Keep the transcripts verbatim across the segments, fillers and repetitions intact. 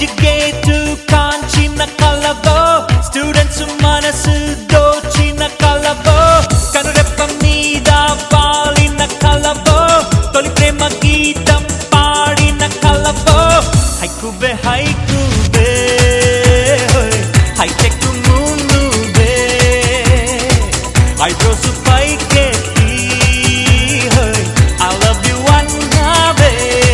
college gate కాంచిన కలవో students మనసు దోచిన కలవో కనురెప్ప మీద పాలిన కలవో తొలి ప్రేమ గీతం పాడిన కలవో హైకుబే హైకుబే హైటెక్ ముందుబే ఐబ్రోస్ పైకెత్తి I love you అన్నావే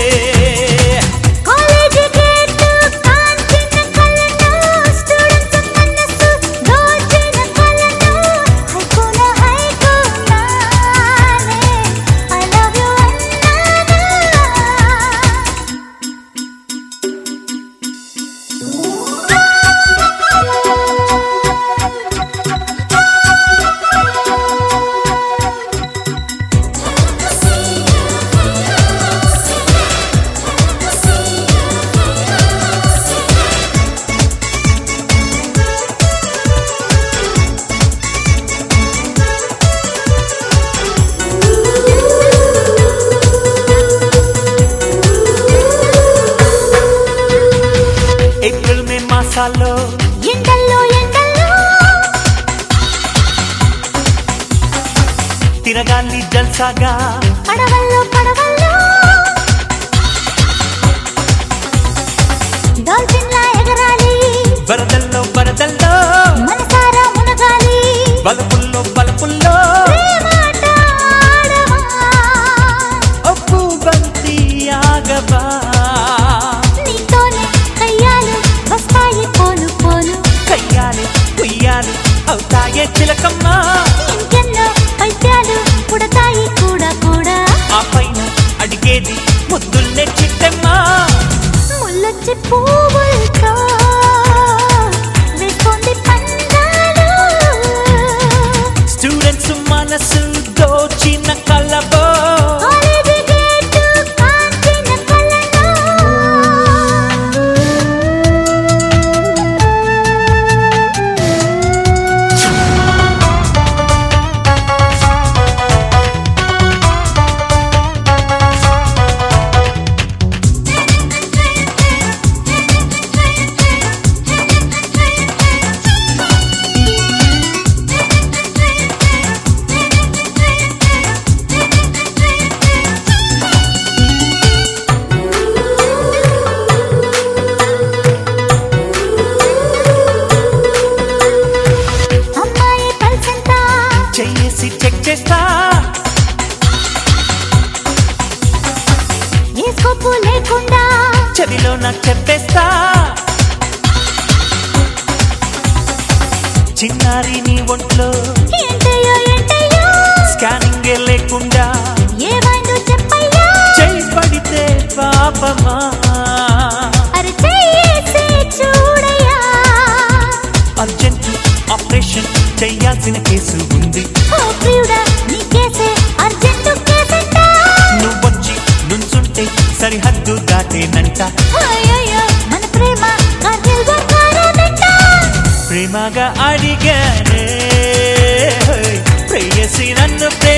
కాలేజీ గేటు కాంచిన కలను స్టూడెంట్స్ మనసు దోచిన కలను హైకోన హైకోనానే I love you అన్నానా ఏప్రిల్ మే మాసాల్లో ఎండల్లో ఎండల్లో తిరగాలి జల్సాగా పడవల్లో పడవల్లో డాల్ఫిన్లా ఎగరాలి వరదల్లో వరదల్లో మనసారా మునగాలి బలపుల్లో బలపుల్లో ప్రేమాట ఆడవా ఒప్పు బంతి ఆగవా నీతోనే కయ్యాలు వస్తాయి పోను పోను కయ్యాలి ఉయ్యాలి అవుతాయే చిలకమ్మ ఇంకెన్నో పైత్యాలు పుడతాయి కూడా కూడా ఆ పైన అడిగేది ముద్దుల్నే చిట్టమ్మ ముల్లొచ్చి పువ్వులతో వేస్తోంది పందాలు స్టూడెంట్స్ మనసు దోచిన కలవో కాలేజీ గేటు కాంచిన కలను అమ్మాయి పల్సంతా చెయ్యేసి చెక్ చేస్తా ఏ స్కోపు లేకుండా చెవిలో నాకు చెప్పేస్తా చిన్నారి నీ ఒంట్లో ఏంటయ్యో ఏంటయ్యో స్కానింగే లేకుండా ఏమైందో చెప్పయ్యా చెయ్యి పడితే పాపమా అరే చేసి చూడయ్యా అర్జెంట్ ఆపరేషన్ చెయ్యాల్సిన కేసు ఉంది ఓ ప్రియుడా నీ కేసే అర్జెంటు కేసంట నువ్వొచ్చి నుంచుంటే సరిహద్దు దాటేనంట అయ్యయ్యో మన ప్రేమ కార్గిల్ బంగారమంట ప్రేమగా అడిగానే ప్రేయసి నన్ను ప్రేమ